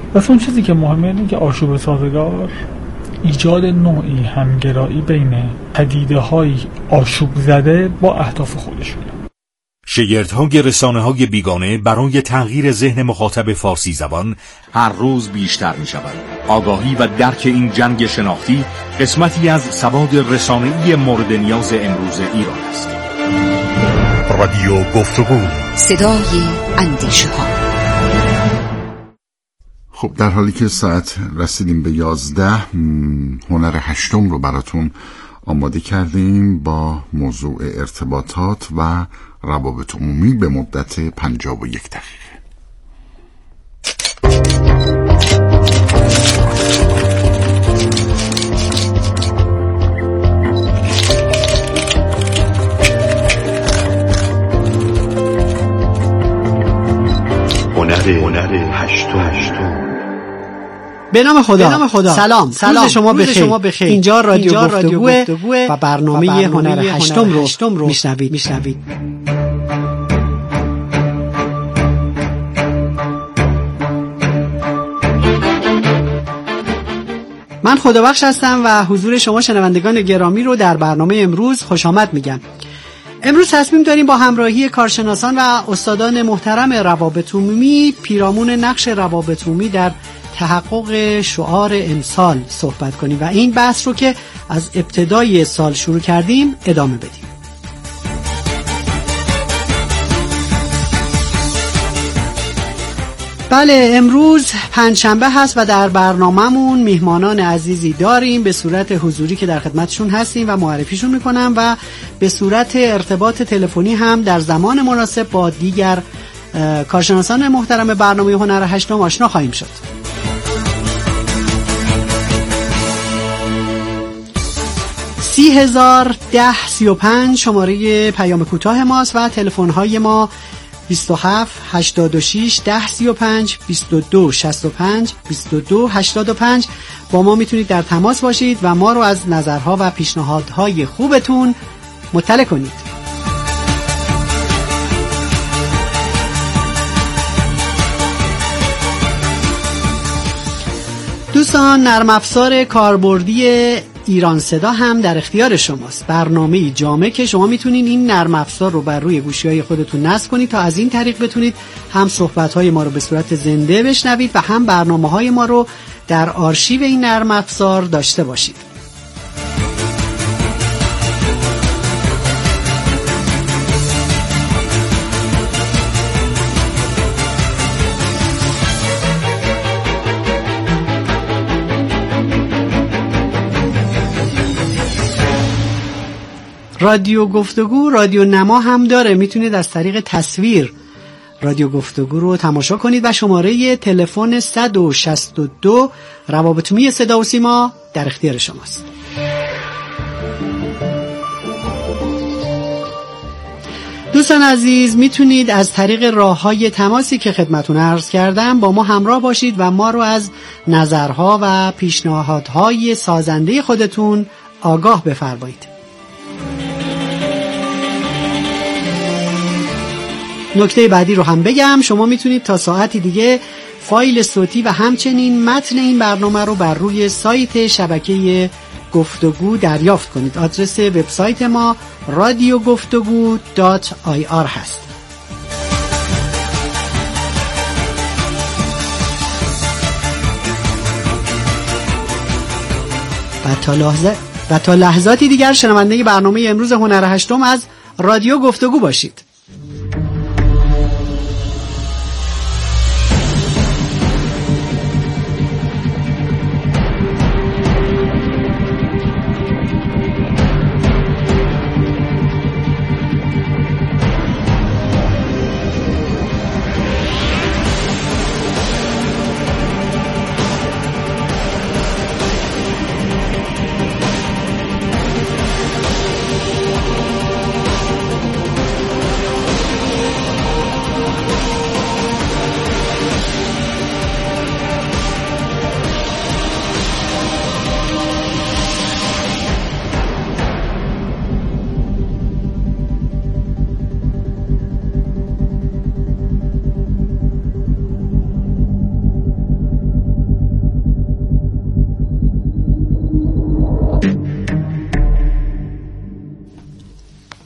اون چیزی که مهمه اینه که آشوب سازگار ایجاد نوعی همگرایی بین پدیده‌های آشوب زده با اهداف خودشون. شگردهای رسانه‌های بیگانه برای تغییر ذهن مخاطب فارسی زبان هر روز بیشتر می‌شود. آگاهی و درک این جنگ شناختی قسمتی از سواد رسانه‌ای مورد نیاز امروز ایران است. رادیو گفتگو، صدای اندیشه‌ها. خب در حالی که ساعت رسیدیم به 11، هنر هشتم رو براتون آماده کردیم با موضوع ارتباطات و روابط عمومی به مدت 51 دقیقه. هنر هشتم. به نام خدا. سلام روز شما بخیر. اینجا رادیو گفتگوه و برنامه هنر هشتم رو میشنوید. من خدابخش هستم و حضور شما شنوندگان گرامی رو در برنامه امروز خوش آمد میگم. امروز تصمیم داریم با همراهی کارشناسان و استادان محترم روابط عمومی پیرامون نقش روابط عمومی در تحقق شعار امسال صحبت کنیم و این بحث رو که از ابتدای سال شروع کردیم ادامه بدیم. بله، امروز پنجشنبه هست و در برنامه‌مون میهمانان عزیزی داریم به صورت حضوری که در خدمتشون هستیم و معرفیشون میکنم و به صورت ارتباط تلفنی هم در زمان مناسب با دیگر کارشناسان محترم برنامه هنر هشتم آشنا خواهیم شد. (30,010-35) شماره پیام کوتاه ماست و تلفن‌های ما 27 86 1035 22 65 22 85. با ما میتونید در تماس باشید و ما رو از نظرها و پیشنهادهای خوبتون مطلع کنید. دوستان، نرم افزار کاربردی ایران صدا هم در اختیار شماست. برنامه‌ای جامع که شما میتونید این نرم افزار رو بر روی گوشی‌های خودتون نصب کنید تا از این طریق بتونید هم صحبت‌های ما رو به صورت زنده بشنوید و هم برنامه‌های ما رو در آرشیو این نرم افزار داشته باشید. رادیو گفتگو رادیو نما هم داره، میتونید از طریق تصویر رادیو گفتگو رو تماشا کنید و شماره تلفن 162 روابط عمومی صدا و سیما در اختیار شماست. دوستان عزیز، میتونید از طریق راه‌های تماسی که خدمتتون عرض کردم با ما همراه باشید و ما رو از نظرها و پیشنهادهای سازنده خودتون آگاه بفرمایید. نکته بعدی رو هم بگم، شما میتونید تا ساعتی دیگه فایل صوتی و همچنین متن این برنامه رو بر روی سایت شبکه گفتگو دریافت کنید. آدرس وبسایت ما radiogoftegu.ir هست. و تا لحظاتی دیگر شنونده برنامه امروز هنر هشتم از رادیو گفتگو باشید.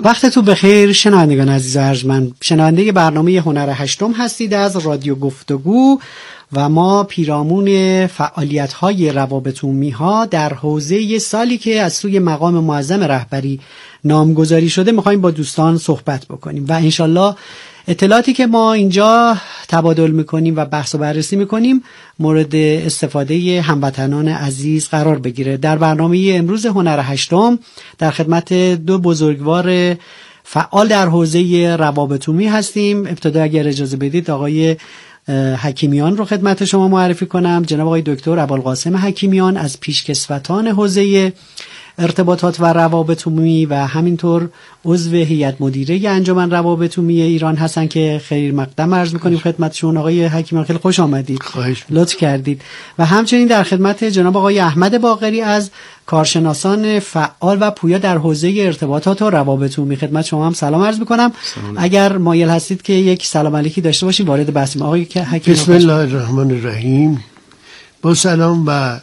وقتتون بخیر شنوندگان عزیز و ارجمند. شنونده برنامه هنر هشتم هستید از رادیو گفتگو و ما پیرامون فعالیت‌های روابط عمومی‌ها در حوزه سالی که از سوی مقام معظم رهبری نامگذاری شده می‌خوایم با دوستان صحبت بکنیم و انشالله اطلاعاتی که ما اینجا تبادل میکنیم و بحث و بررسی میکنیم مورد استفاده هموطنان عزیز قرار بگیره. در برنامه امروز هنر هشتم در خدمت دو بزرگوار فعال در حوزه روابط عمومی هستیم. ابتدا اگر اجازه بدید آقای حکیمیان رو خدمت شما معرفی کنم. جناب آقای دکتر ابوالقاسم حکیمیان از پیشکسوتان حوزه ارتباطات و روابط عمومی و همینطور عضو هیئت مدیره انجمن روابط عمومی ایران هستن که خیر مقدم عرض می‌کنیم خدمتشون. آقای حکیمیان خیلی خوش آمدید، لطف کردید. و همچنین در خدمت جناب آقای احمد باقری از کارشناسان فعال و پویا در حوزه ارتباطات و روابط عمومی خدمت شما هم سلام عرض می‌کنم. اگر مایل هستید که یک سلام علیکی داشته باشیم وارد بحثیم. آقای حکیمیان بسم الله الرحمن الرحیم. با سلام و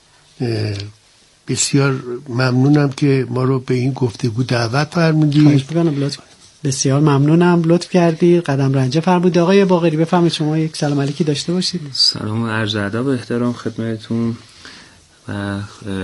بسیار ممنونم که ما رو به این گفتگو دعوت فرمودید. بسیار ممنونم، لطف کردید، قدم رنجه فرمودید. آقای باقری بفرمایید شما یک سلام علیکی داشته باشید. سلام و عرض ادب و احترام خدمتتون و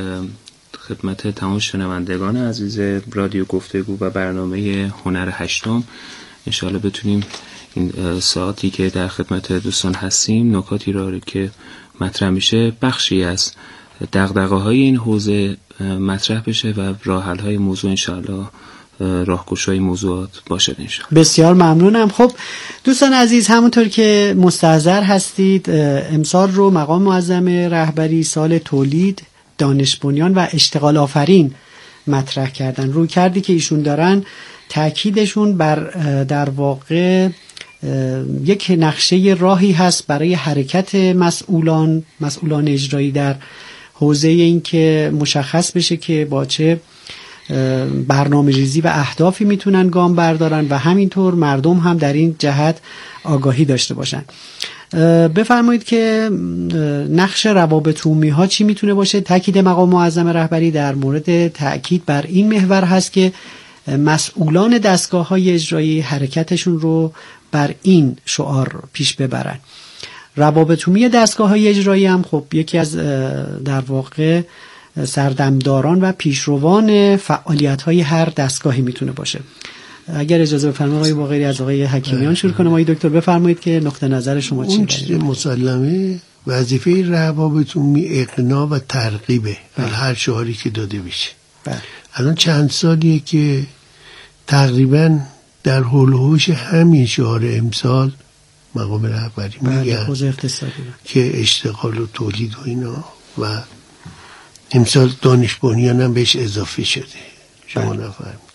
خدمت تمام شنوندگان عزیز رادیو گفتگو و برنامه هنر هشتم. انشاءالله بتونیم این ساعتی که در خدمت دوستان هستیم نکاتی را که مطرح میشه بخشی از دغدغه‌های این حوزه مطرح بشه و راه حل‌های موضوع انشاءالله راهگشای موضوعات باشه انشاءالله. بسیار ممنونم. خب دوستان عزیز، همونطور که مستحضر هستید امسال رو مقام معظم رهبری سال تولید، دانش بنیان و اشتغال آفرین مطرح کردن. روی کردی که ایشون دارن تأکیدشون بر در واقع یک نقشه راهی هست برای حرکت مسئولان اجرایی در حوزه این که مشخص بشه که با چه برنامه ریزی و اهدافی میتونن گام بردارن و همینطور مردم هم در این جهت آگاهی داشته باشن. بفرمایید که نقش روابط عمومی ها چی میتونه باشه؟ تاکید مقام معظم رهبری در مورد تاکید بر این محور هست که مسئولان دستگاه های اجرایی حرکتشون رو بر این شعار پیش ببرن. روابط عمومی دستگاه‌های اجرایی هم خب یکی از در واقع سردمداران و پیشروان فعالیت‌های هر دستگاهی میتونه باشه. اگر اجازه بفرمایید آقای باقری از آقای حکیمیان شروع کنم. آقای دکتر بفرمایید که نقطه نظر شما چیه؟ اون چیز مسلمه وظیفه روابط عمومی اقناع و ترغیبه در هر شعاری که داده بشه. الان چند سالیه که تقریبا در حول و حوش همین شعار امسال مقام رهبری میگن که اشتغال و تولید و اینا و امسال دانش بنیان هم بهش اضافه شده. شما نفرمید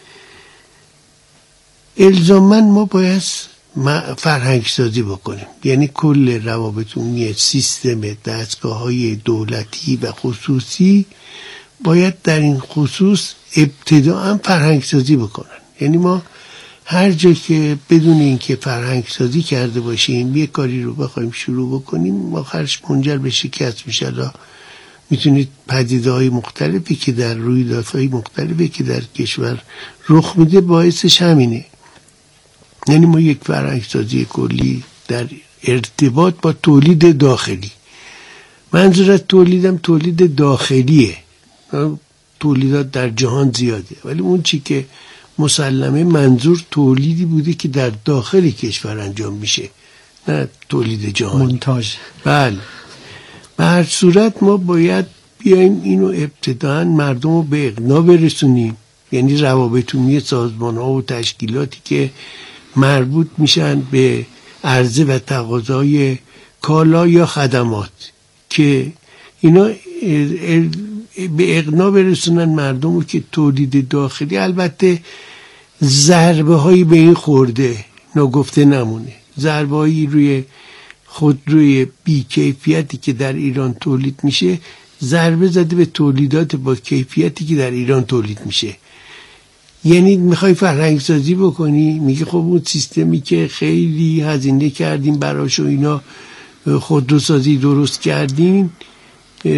الزاماً ما باید فرهنگ سازی بکنیم، یعنی کل روابط عمومی سیستم دستگاه‌های دولتی و خصوصی باید در این خصوص ابتداءً فرهنگ سازی بکنن. یعنی ما هر جا که بدون اینکه فرهنگ سازی کرده باشیم یه کاری رو بخوایم شروع بکنیم آخرش منجر به شکست میشه. میتونید پدیده‌های مختلفی که در رویدادهای مختلفی که در کشور رخ میده باعثش همینه. یعنی ما یک فرهنگ سازی کلی در ارتباط با تولید داخلی، منظور از تولیدم تولید داخلیه. تولیدات در جهان زیاده ولی اون چی که مسلمه منظور تولیدی بوده که در داخل کشور انجام میشه، نه تولید جهانی، مونتاژ. بله. به هر صورت ما باید بیایم اینو ابتداً مردم رو به اقناع برسونیم، یعنی روابط عمومی سازمان ها و تشکیلاتی که مربوط میشن به عرضه و تقاضای کالا یا خدمات که اینا به اقناع برسونن مردم رو که تولید داخلی، البته ضربه هایی به این خورده نگفته نمونه، ضربه هایی روی خودروی بیکیفیتی که در ایران تولید میشه ضربه زده به تولیدات با کیفیتی که در ایران تولید میشه. یعنی میخوای فرهنگ سازی بکنی، میگه خب اون سیستمی که خیلی هزینه کردیم براش و اینا خودروسازی درست کردیم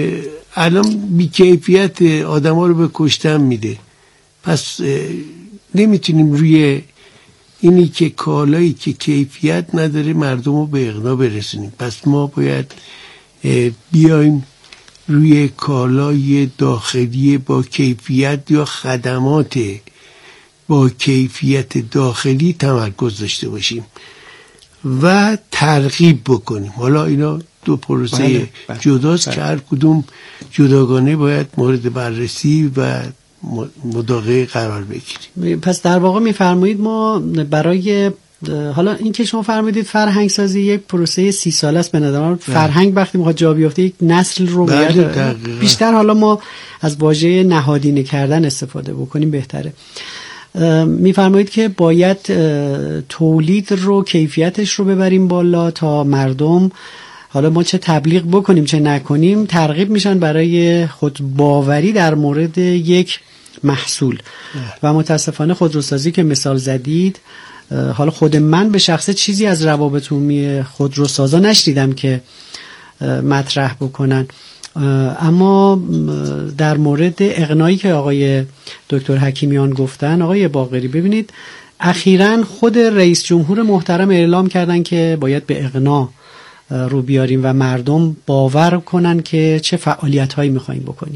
الان بیکیفیت آدم ها رو به کشتن میده، پس نمیتونیم روی اینی که کالایی که کیفیت نداره مردم رو به اغنا برسونیم. پس ما باید بیایم روی کالای داخلی با کیفیت یا خدمات با کیفیت داخلی تمرکز داشته باشیم و ترغیب بکنیم. حالا اینا دو پروسه جداست که هر کدوم جداگانه باید مورد بررسی و مداقه قرار بگیریم. پس در واقع میفرمایید ما برای حالا این که شما فرمودید فرهنگ سازی یک پروسه 30 ساله است، به نظر فرهنگ وقتی میخواد جا بیفته یک نسل رو بیشتر حالا ما از واژه نهادینه کردن استفاده بکنیم بهتره. میفرمایید که باید تولید رو کیفیتش رو ببریم بالا تا مردم، حالا ما چه تبلیغ بکنیم چه نکنیم، ترغیب میشن برای خود باوری در مورد یک محصول. و متاسفانه خودروسازی که مثال زدید، حالا خود من به شخصه چیزی از روابط عمومی خودروسازا نشنیدم که مطرح بکنن، اما در مورد اقناعی که آقای دکتر حکیمیان گفتن، آقای باقری ببینید اخیراً خود رئیس جمهور محترم اعلام کردن که باید به اقناع رو بیاریم و مردم باور کنن که چه فعالیت هایی میخواییم بکنیم.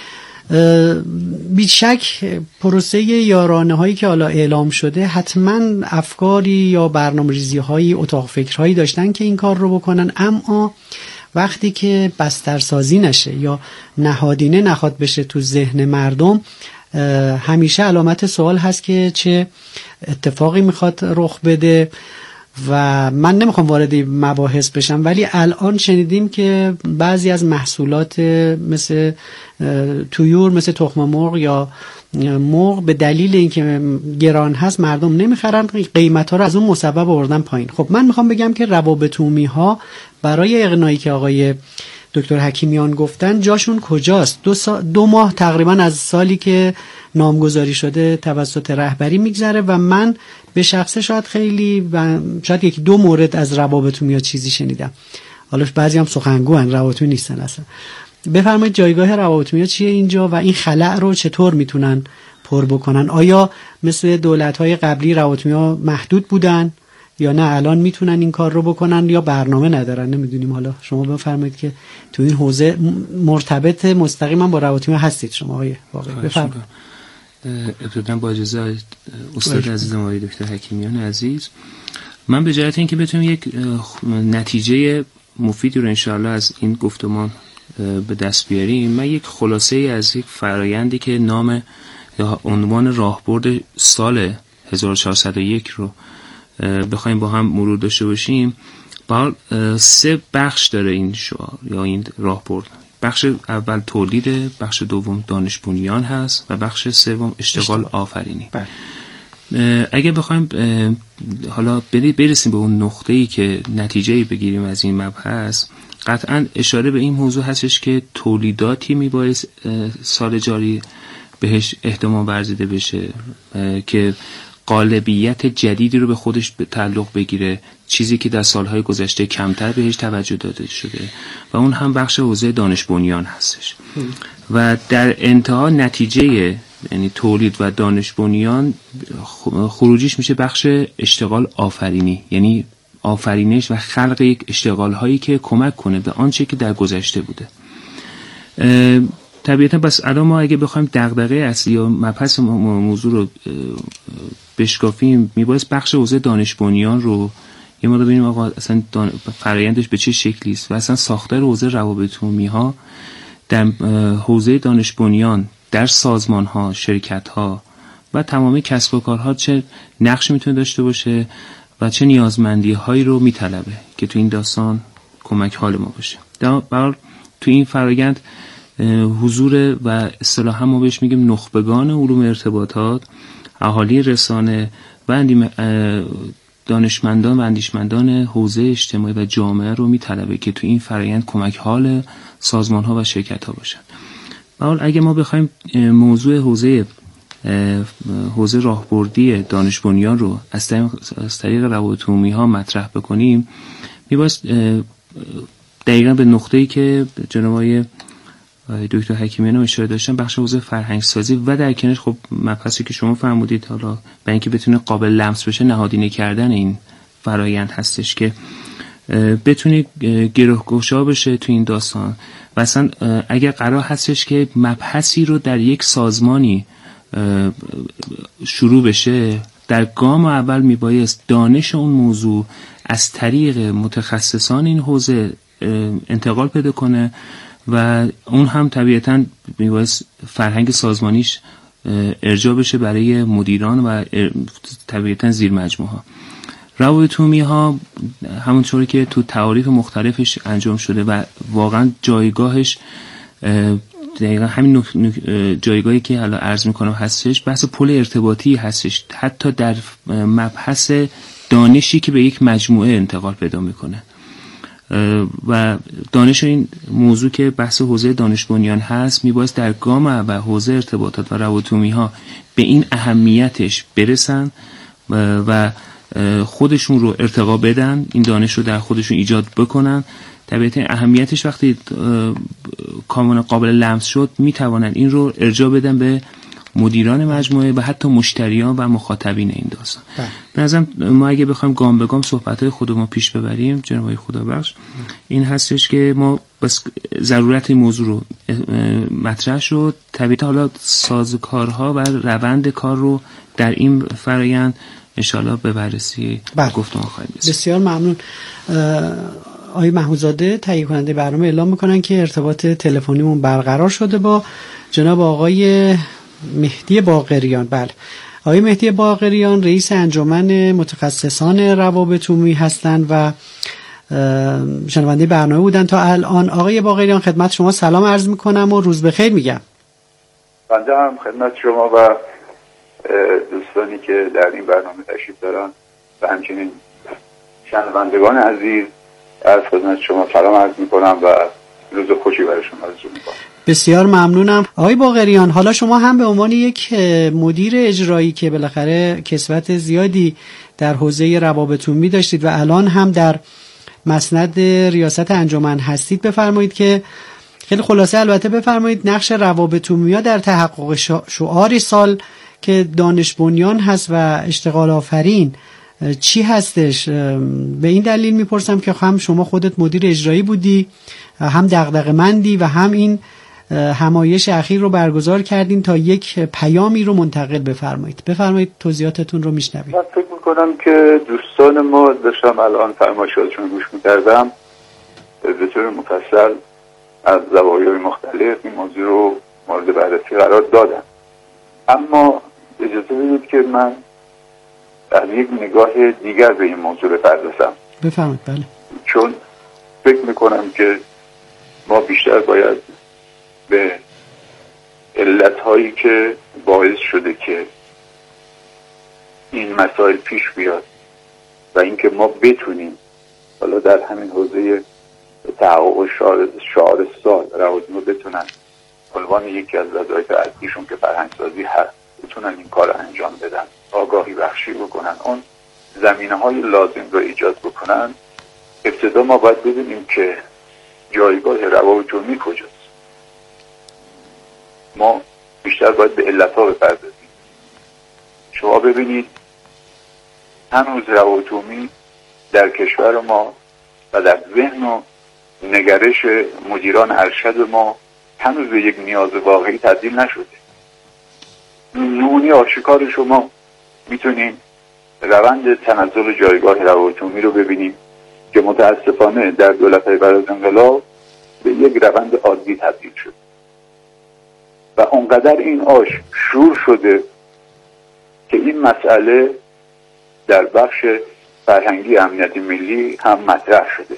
بیشک پروسه یارانه هایی که حالا اعلام شده حتما افکاری یا برنامه‌ریزی هایی اتاق فکرهایی داشتن که این کار رو بکنن، اما وقتی که بسترسازی نشه یا نهادینه نخواد بشه تو ذهن مردم، همیشه علامت سوال هست که چه اتفاقی میخواد رخ بده. و من نمیخوام وارد مباحث بشم، ولی الان شنیدیم که بعضی از محصولات مثل طیور، مثل تخم مرغ یا مرغ، به دلیل اینکه گران هست مردم نمیخرن، قیمت ها رو از اون مسبب آوردن پایین. خب من میخوام بگم که روابط عمومی ها برای اقناعی که آقای دکتر حکیمیان گفتن جاشون کجاست؟ 2 ماه تقریبا از سالی که نامگذاری شده توسط رهبری میگذره و من به شخصه شاید خیلی و شاید 1-2 مورد از روابط عمومی چیزی شنیدم. حالا بعضی هم سخنگوان، روابط عمومی نیستن اصلا. بفرمایید جایگاه روابط عمومی چیه اینجا و این خلأ رو چطور میتونن پر بکنن؟ آیا مثل دولت‌های قبلی روابط عمومی محدود بودن یا نه الان میتونن این کار رو بکنن یا برنامه ندارن؟ نمیدونیم. حالا شما بفرمایید که تو این حوزه مرتبط مستقیما با روابط عمومی هستید شما آقای واقعی. بفرمایید. ابتداً با اجازه استاد عزیزم آقای دکتر حکیمیان عزیز، من به جهت اینکه بتونم یک نتیجه مفیدی رو انشاءالله از این گفتمان به دست بیاریم، من یک خلاصه از یک فرایندی که نام یا عنوان راهبرد سال 1401 رو بخوایم با هم مرور داشته باشیم، با 3 بخش داره این شعار یا این راهبرد. بخش اول تولید، بخش دوم دانش بنیان هست و بخش سوم اشتغال آفرینی. اگه بخوایم حالا برسیم به اون نقطه‌ای که نتیجه‌ای بگیریم از این مبحث، قطعاً اشاره به این موضوع هستش که تولیداتی میبایست سال جاری بهش اهتمام ورزیده بشه که غالبیت جدیدی رو به خودش تعلق بگیره، چیزی که در سالهای گذشته کمتر بهش توجه داده شده و اون هم بخش حوزه دانش بنیان هستش. و در انتها نتیجه یعنی تولید و دانش بنیان خروجیش میشه بخش اشتغال آفرینی، یعنی آفرینش و خلق یک اشتغال هایی که کمک کنه به آنچه که در گذشته بوده. طبیعتا بس الان ما اگه بخوایم دغدغه اصلی یا مبحث موضوع رو بشکافیم، میبایست بخش حوزه دانش بنیان رو یه مقدار ببینیم آقا اصلا فرآیندش به چه شکلی است و اصلا ساختار حوزه روابط عمومی ها در حوزه دانش بنیان در سازمان ها، شرکت ها و تمامی کسب و کارها چه نقش میتونه داشته باشه و چه نیازمندی هایی رو میطلبه که تو این داستان کمک حال ما باشه. تو این فرآیند حضور و اصطلاحا ما بهش میگیم نخبگان علوم ارتباطات، اهالی رسانه و دانشمندان و اندیشمندان حوزه اجتماعی و جامعه رو میطلبه که تو این فرآیند کمک حال سازمان ها و شرکت ها باشن. اگه ما بخوایم موضوع حوزه راهبردی دانش بنیان رو از طریق روابط عمومی ها مطرح بکنیم، میبایست دقیقاً به نقطه‌ای که جناب آقای دکتر حکیمیان اشاره داشتن، بخش حوزه فرهنگ سازی و در کنارش خب مبحثی که شما فرمودید، حالا برای اینکه بتونه قابل لمس بشه نهادینه کردن این فرایند هستش که بتونه گروهگشا بشه تو این داستان. و اصلا اگر قرار هستش که مبحثی رو در یک سازمانی شروع بشه، در گام اول میبایست دانش اون موضوع از طریق متخصصان این حوزه انتقال پیدا کنه و اون هم طبیعتاً میبایست فرهنگ سازمانیش ارجاع بشه برای مدیران و طبیعتاً زیر مجموعه ها. روابط عمومی ها همونطوری که تو تعاریف مختلفش انجام شده و واقعا جایگاهش دقیقا همین جایگاهی که حالا عرض میکنم هستش، بحث پل ارتباطی هستش، حتی در مبحث دانشی که به یک مجموعه انتقال پیدا میکنه و دانش این موضوع که بحث حوزه دانش بنیان هست میبایست در گام اول حوزه ارتباطات و روابط عمومی ها به این اهمیتش برسن و خودشون رو ارتقا بدن، این دانش رو در خودشون ایجاد بکنن. طبیعتا اهمیتش وقتی کاملا قابل لمس شد میتوانن این رو ارجاع بدن به مدیران مجموعه و حتی مشتریان و مخاطبین این داستان. به نظرم ما اگه بخوایم گام به گام صحبت‌های خودمون پیش ببریم جناب آقای خدابخش، این هستش که ما بس ضرورت این موضوع رو مطرح شد، طبیعتا حالا سازوکارها و روند کار رو در این فرآیند انشالله به بررسی گفتمان خواهیم رسید. بسیار ممنون. آقای محمودزاده تهیه کننده برنامه اعلام میکنن که ارتباط تلفنیمون برقرار شده با جناب آقای مهدی باقریان. بله، آقای مهدی باقریان رئیس انجمن متخصصان روابط عمومی هستند و شنونده برنامه بودن تا الان. آقای باقریان خدمت شما سلام عرض میکنم و روز بخیر میگم. بنده هم خدمت شما و دوستانی که در این برنامه تشریف دارن و همچنین شنوندگان عزیز از خدمت شما سلام عرض میکنم و روز خوشی برای شما آرزو میکنم. بسیار ممنونم. آقای باقریان، حالا شما هم به عنوان یک مدیر اجرایی که بالاخره کسوت زیادی در حوزه روابط عمومی داشتید و الان هم در مسند ریاست انجمن هستید، بفرمایید که خیلی خلاصه البته بفرمایید نقش روابط عمومی در تحقق شعار سال که دانش بنیان هست و اشتغال آفرین چی هستش. به این دلیل میپرسم که هم شما خودت مدیر اجرایی بودی، هم دغدغه‌مندی و هم این همایش اخیر رو برگزار کردین تا یک پیامی رو منتقل بفرمایید. بفرمایید توضیحاتتون رو میشنویم. من فکر میکنم که دوستان ما داشتم الان فرمایشاتشون گوش میکردم به طور مفصل از زوایای مختلف این موضوع رو مورد بررسی قرار دادن، اما اجازه بدید که من از یک نگاه دیگر به این موضوع بپردازم. بفرمایید. بله، چون فکر میکنم که ما بیشتر باید به علتهایی که باعث شده که این مسائل پیش بیاد و اینکه ما بتونیم حالا در همین حوزه تحقق شعار سال روابط ما بتونن عنوان یکی از وظایف اصلیشون که فرهنگسازی هست بتونن این کار انجام بدن، آگاهی بخشی بکنن، اون زمینه‌های لازم رو ایجاد بکنن. ابتدا ما باید ببینیم که جایگاه روابط عمومی کجاست. ما بیشتر باید به علت‌ها بپردازیم. شما ببینید هنوز روابط عمومی در کشور ما و در ذهن و نگرش مدیران ارشد ما هنوز به یک نیاز واقعی تبدیل نشده. نمونه آشکار شما میتونیم روند تنزل جایگاه روابط عمومی رو ببینیم که متاسفانه در دولت‌های بعد از انقلاب به یک روند عادی تبدیل شد و اونقدر این آش شور شده که این مسئله در بخش فرهنگی امنیت ملی هم مطرح شده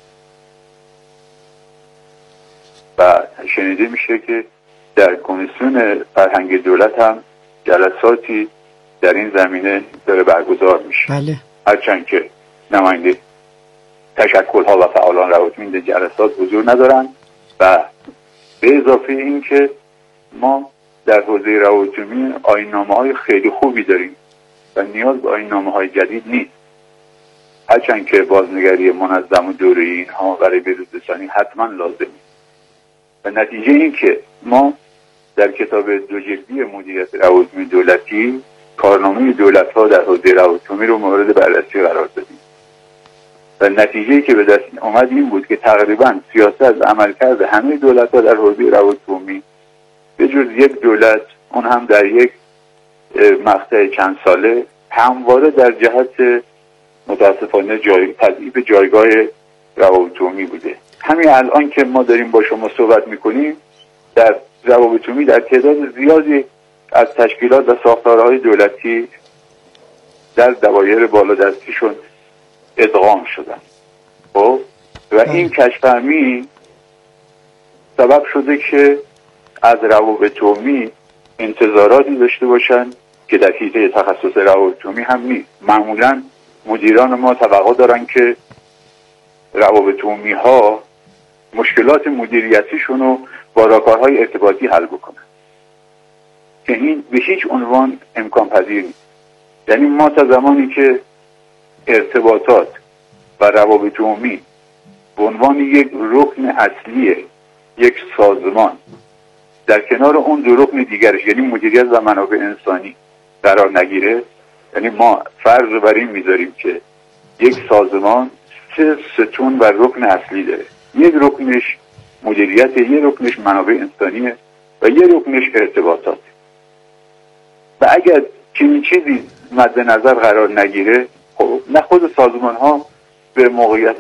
و شنیده میشه که در کمیسیون فرهنگ دولت هم جلساتی در این زمینه داره برگزار میشه. بله. هرچند که نماینده تشکل‌ها و فعالان روابط عمومی جلسات حضور ندارن و به اضافه این که ما در حوزه روابط عمومی آیین‌نامه‌های خیلی خوبی داریم و نیاز به آیین‌نامه‌های جدید نیست، هرچند که بازنگری منظم و دوره‌ای اینها برای به‌روزرسانی حتما لازمه، و نتیجه این که ما در کتاب 2 جلدی مدیریت روابط عمومی دولتی کارنامه دولت‌ها در حوزه روابط عمومی رو مورد بررسی قرار دادیم و نتیجه‌ای که به دست اومد این بود که تقریبا سیاست و عملکرد همه دولت‌ها در حوزه روابط عمومی به جز یک دولت، اون هم در یک مقطع چند ساله، همواره در جهت متاسفانه تضعیف جایگاه روابط عمومی بوده. همین الان که ما داریم با شما صحبت میکنیم در روابط عمومی در تعداد زیادی از تشکیلات و ساختارهای دولتی در دوایر بالادستیشون ادغام شدن. خب و این کشفهمی سبب شده که از روابط عمومی انتظاراتی داشته باشن که در حیطه تخصص روابط عمومی هم نیست. معمولا مدیران ما توقع دارن که روابط عمومی ها مشکلات مدیریتیشون رو با راهکارهای ارتباطی حل بکنن که این به هیچ عنوان امکان پذیر نیست. یعنی ما تا زمانی که ارتباطات و روابط عمومی به عنوان یک رکن اصلی یک سازمان در کنار اون دو رکن دیگرش یعنی مدیریت و منابع انسانی قرار نگیره، یعنی ما فرض رو بر این میذاریم که یک سازمان 3 ستون و رکن اصلی داره. یک رکنش مدیریت، یک رکنش منابع انسانیه و یک رکنش ارتباطات. و اگر چنین چیزی مد نظر قرار نگیره، خب نه خود سازمان ها به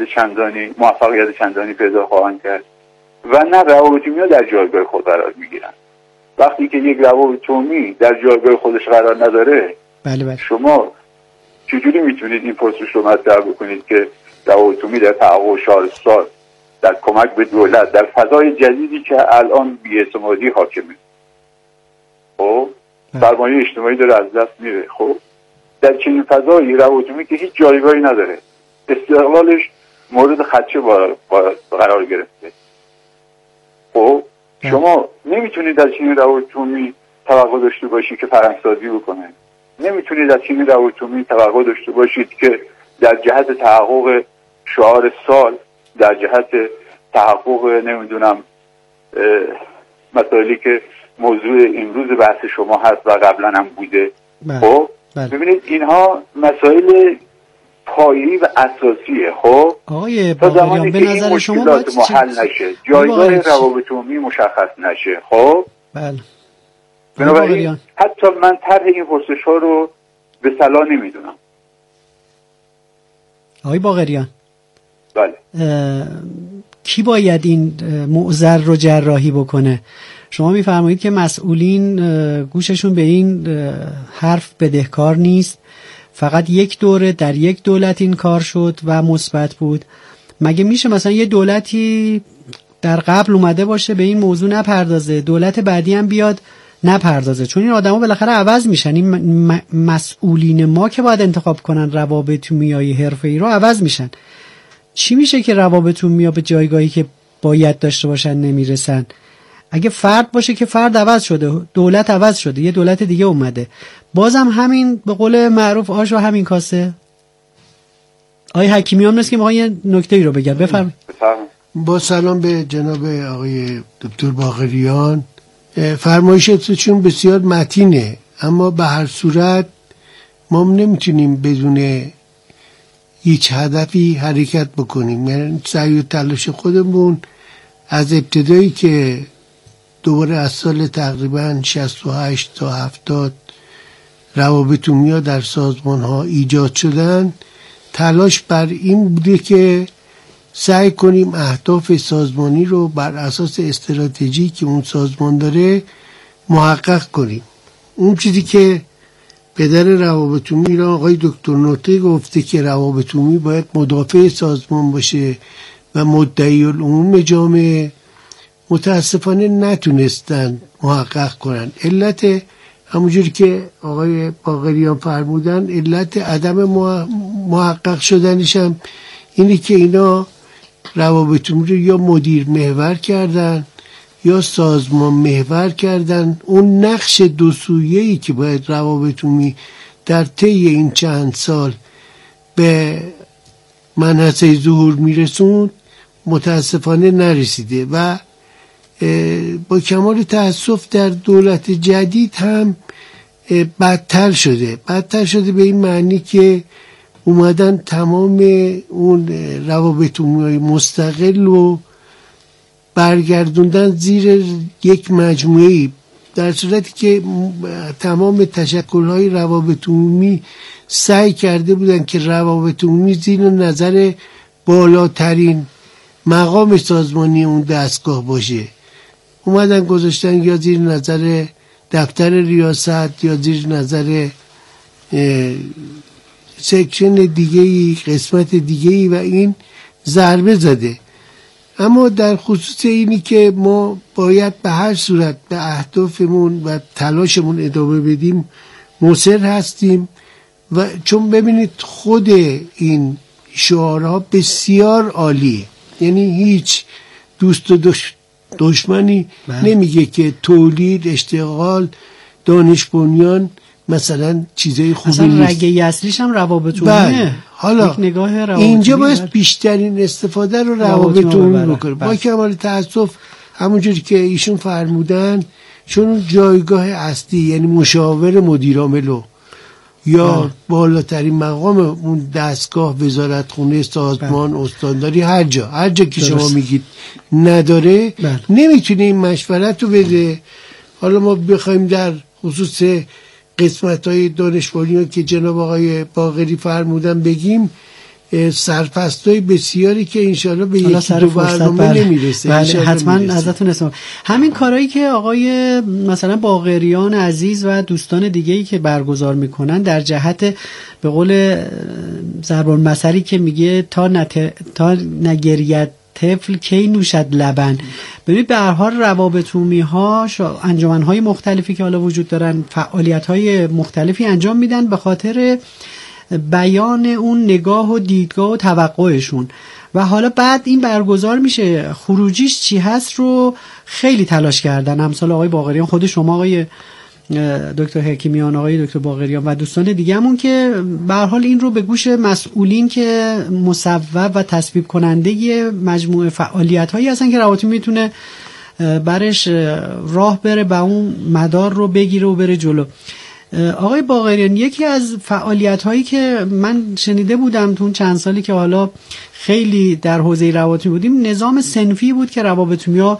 موفقیت چندانی پیدا خواهند کرد و نه روابط عمومی در جایگاه خود قرار میگیرن. وقتی که یک روابط عمومی در جایگاه خودش قرار نداره، بله. شما چجوری میتونید این پرسش رو مطرح بکنید که روابط عمومی در تحقق شهرستان در کمک به دولت در فضای جدیدی که الان بی‌اعتمادی حاکمه، خب سرمایه اجتماعی داره از دست میره، خب در چنین فضایی روابط عمومی که هیچ جایگاهی نداره، استقلالش مورد خدشه قرار گرفته، خب شما نمیتونید در چنین روابط عمومی توقع داشته باشید که فرهنگ‌سازی بکنه. نمیتونید از چنین روابط عمومی توقع داشته باشید که در جهت تحقق شعار سال، در جهت تحقق نمیدونم مسائلی که موضوع امروز بحث شما هست و قبلا هم بوده. خب ببینید اینها مسائل پایه‌ای و اساسیه. خب آقای باقریان به نظر شما باید حل نشه، جایگاه روابط عمومی مشخص نشه، خب بله بنابراین حتی من طرح این پرسش ها رو به صلاح نمیدونم. آقای باقریان بله کی باید این معضل رو جراحی بکنه؟ شما میفرمایید که مسئولین گوششون به این حرف بدهکار نیست، فقط یک دوره در یک دولت این کار شد و مثبت بود. مگه میشه مثلا یه دولتی در قبل اومده باشه به این موضوع نپردازه، دولت بعدی هم بیاد نپردازه؟ چون این آدما بالاخره عوض میشن. این مسئولین ما که باید انتخاب کنن روابط عمومی حرفه‌ای رو عوض میشن. چی میشه که روابط عمومی به جایگاهی که باید داشته باشن نمیرسن؟ اگه فرد باشه که فرد عوض شده، دولت عوض شده، یه دولت دیگه اومده، بازم همین به قول معروف آش و همین کاسه. آقای حکیمیان نیست که میخوان یه نکته‌ای رو بگن، بفرمایید. با سلام به جناب آقای دکتر باقریان. فرمایشتون بسیار متینه، اما به هر صورت ما نمیتونیم بدون هیچ هدفی حرکت بکنیم. یعنی سعی و تلاش خودمون از ابتدایی که دوباره از سال تقریبا 68 تا 70 روابط عمومی در سازمان ها ایجاد شدن، تلاش بر این بوده که سعی کنیم اهداف سازمانی رو بر اساس استراتژی که اون سازمان داره محقق کنیم. اون چیزی که پدر روابط عمومی را آقای دکتر نوطه گفته که روابط عمومی باید مدافع سازمان باشه و مدعی العموم جامعه، متاسفانه نتونستن محقق کنن. علت همونجوری که آقای باقریان فرمودن، علت عدم محقق شدنش هم اینه که اینا روابط عمومی رو یا مدیر محور کردن یا سازمان محور کردن. اون نقش دو سویه‌ای که باید روابط عمومی در طی این چند سال به منحصه ظهور میرسوند متاسفانه نرسیده و با کمال تأسف در دولت جدید هم بدتر شده به این معنی که اومدن تمام اون روابط عمومی مستقل رو برگردوندن زیر یک مجموعه‌ای، در صورتی که تمام تشکل‌های روابط عمومی سعی کرده بودن که روابط عمومی زیر نظر بالاترین مقام سازمانی اون دستگاه باشه. اومدن گذاشتن یا زیر نظر دفتر ریاست یا زیر نظر سکشن دیگه‌ای، قسمت دیگه‌ای، و این ضربه زده. اما در خصوص اینی که ما باید به هر صورت به اهدافمون و تلاشمون ادامه بدیم مصر هستیم، و چون ببینید خود این شعارها بسیار عالیه، یعنی هیچ دوست و دشمنی نمیگه که تولید، اشتغال، دانش بنیان مثلا چیزای خوبی نیست. اصلا رگه اصلیش هم روابط عمومیه. حالا اینجا باید بیشترین استفاده رو روابط عمومی بکنه. با کمال تأسف همونجوری که ایشون فرمودن، چون جایگاه اصلی یعنی مشاور مدیر عامل یا بالاترین مقام اون دستگاه، وزارتخونه، سازمان، استانداری، هر جا که شما میگید نداره، نمیتونه این مشورت رو بده. حالا ما بخوایم در خصوص قسمت‌های دانش بنیان که جناب آقای باقری فرمودن بگیم، سرپستای بسیاری که انشالله به یکی دو برنامه نمیرسه. حتما ازتون اسم همین کارهایی که آقای مثلا باقریان عزیز و دوستان دیگه‌ای که برگزار میکنن در جهت به قول ضرب المثلی که میگه تا نگریت طفل کی نوشد لبن. ببینید به هر حال روابط عمومی ها، انجمن های مختلفی که حالا وجود دارن، فعالیت های مختلفی انجام میدن به خاطر بیان اون نگاه و دیدگاه و توقعشون، و حالا بعد این برگزار میشه خروجیش چی هست رو خیلی تلاش کردن. امثال آقای باقریان، خود شما آقای دکتر حکیمیان، آقای دکتر باقریان و دوستان دیگه همون که به هر حال این رو به گوش مسئولین که مصوب و تصویب کننده مجموعه فعالیت هایی هستن که روابط میتونه برش راه بره و اون مدار رو بگیره و بره جلو. آقای باقریان، یکی از فعالیت هایی که من شنیده بودم تو چند سالی که حالا خیلی در حوزه روابط بودیم، نظام صنفی بود که روابط عمومی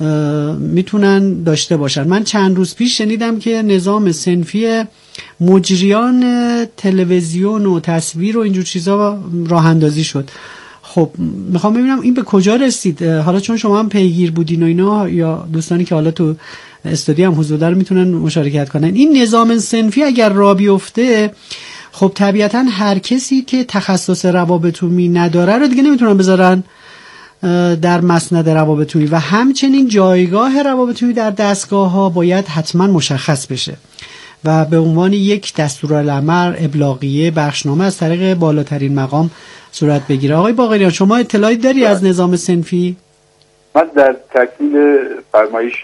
میتونن داشته باشن. من چند روز پیش شنیدم که نظام صنفی مجریان تلویزیون و تصویر و اینجور چیزا راه اندازی شد. خب میخوام ببینم این به کجا رسید؟ حالا چون شما هم پیگیر بودین و اینا، یا دوستانی که حالا تو استودیو هم حضور دارن میتونن مشارکت کنن، این نظام صنفی اگر راه بیفته، خب طبیعتا هر کسی که تخصص روابط عمومی نداره رو دیگه نمیتونن بذارن در مسند روابط عمومی، و همچنین جایگاه روابط عمومی در دستگاه ها باید حتما مشخص بشه و به عنوان یک دستورالعمل، ابلاغیه، بخشنامه از طریق بالاترین مقام صورت بگیره. آقای باقریان، شما اطلاعی داری از نظام صنفی؟ من در تکمیل فرمایش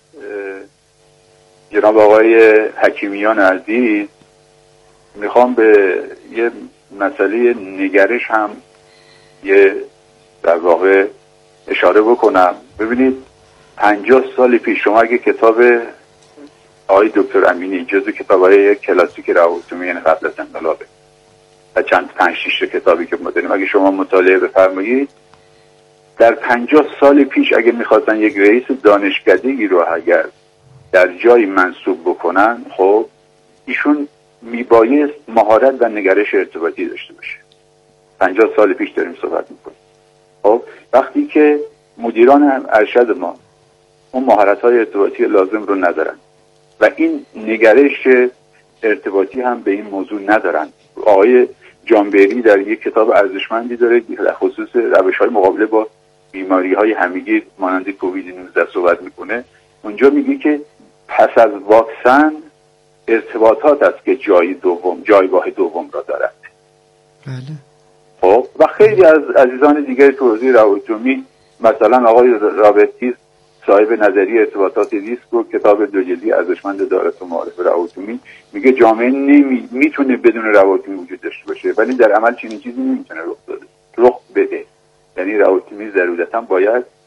جناب آقای حکیمیان عزیز میخوام به یه مسئله نگرش هم یه در واقع اشاره بکنم. ببینید 50 سال پیش شما اگه کتاب آقای دکتر امینی، جزو کتاب‌های کلاسیک روابط عمومی یعنی قبل از انقلابه و چند 5-6 کتابی که ما داریم، اگه شما مطالعه بفرمایید، در 50 سال پیش اگه میخواستن یک رئیس دانشکده‌ای رو اگر در جایی منصوب بکنن، خب ایشون میبایست مهارت و نگرش ارتباطی داشته باشه. 50 سال پیش داریم صحبت میکنیم. خب وقتی که مدیران ارشد ما اون مهارت‌های ارتباطی لازم رو ندارن و این نگرش ارتباطی هم به این موضوع ندارن. آقای جانبری در یک کتاب ارزشمندی داره در خصوص روش‌های مقابله با بیماری‌های همگیر مانند کووید 19 صحبت میکنه. اونجا میگه که پس از واکسن ارتباطات است که جایگاه دوم را دارد. بله. خب و خیلی از عزیزان دیگر تو حوزه روابط عمومی، مثلا آقای رابرتیس صاحب نظریه ارتباطات ریسک و کتاب 2 جلدی ارزشمند دارت و معارف روابط عمومی، میگه جامعه میتونه بدون روابط عمومی وجود داشته باشه، ولی در عمل چنین چیزی نمیتونه رخ بده. یعنی روابط عمومی ضرورتا باید